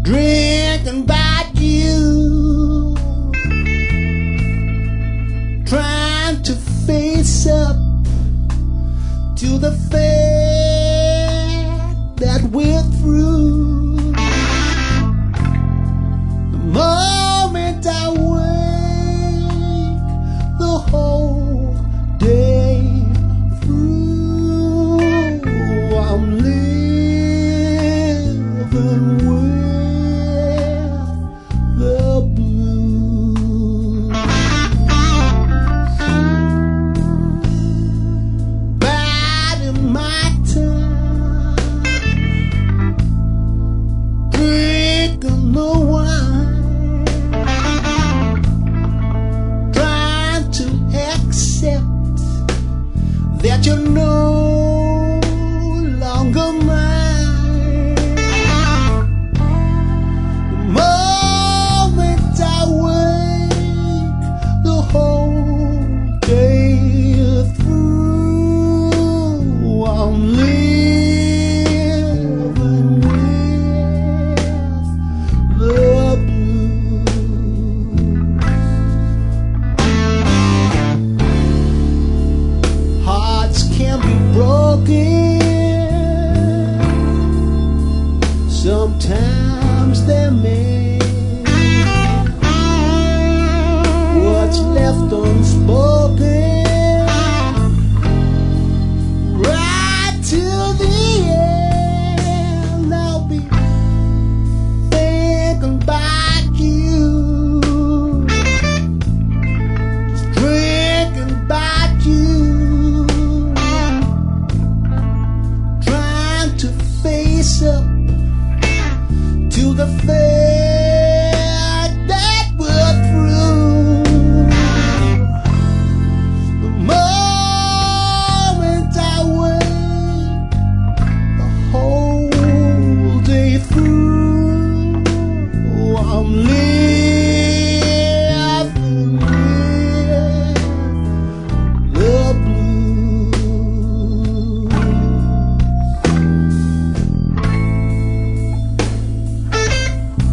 drinking about you, trying to face up to the fact that we're through. The moment I wake, the whole day through, I'm living with the blues. Biding my time, drinking the wine, trying to accept that you're no longer mine. The moment I wake, the whole day through, I'm living with the blues. Hearts can be broken, sometimes they're made. What's left unspoken, right till the end, I'll be thinking about you, just drinking about you, trying to face up to the fact that we're through. The moment I wake, the whole day through, I'm living with the blues.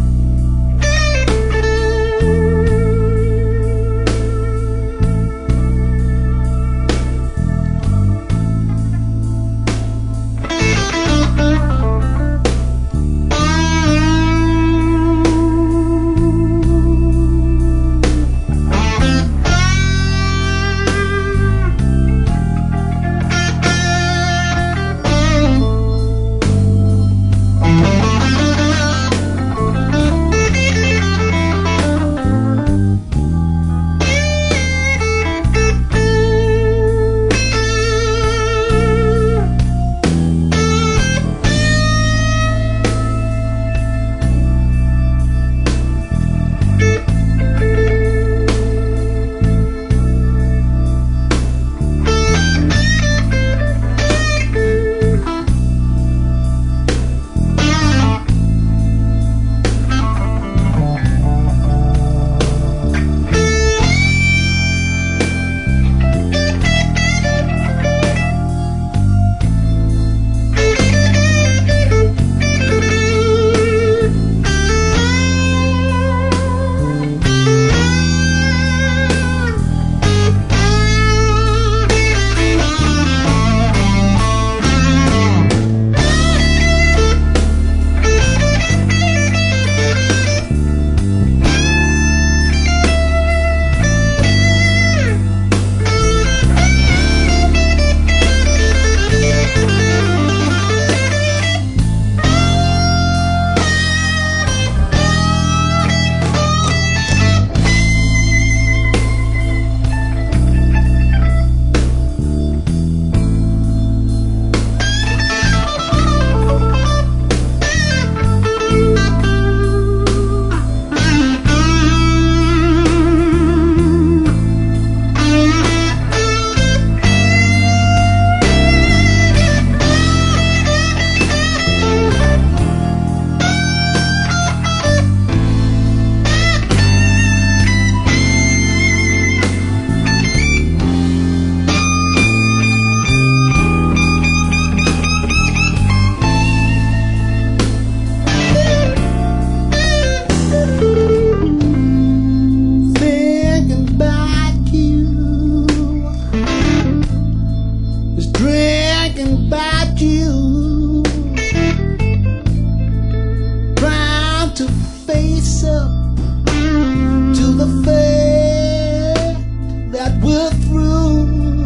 to face up to the fact that we're through.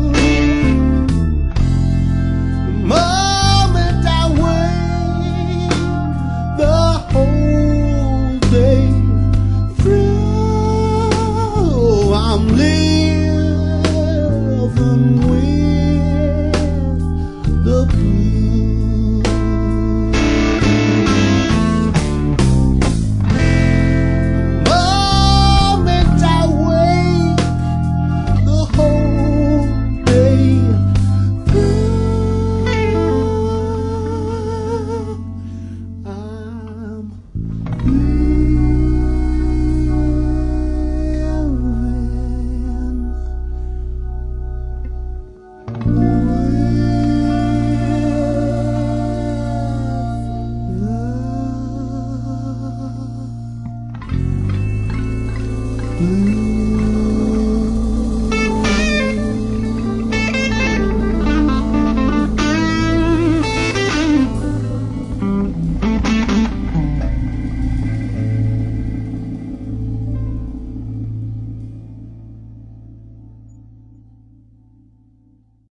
The moment I wait the whole day through, I'm living with the blues. Moment I wait the whole day through, I'm living with the blues.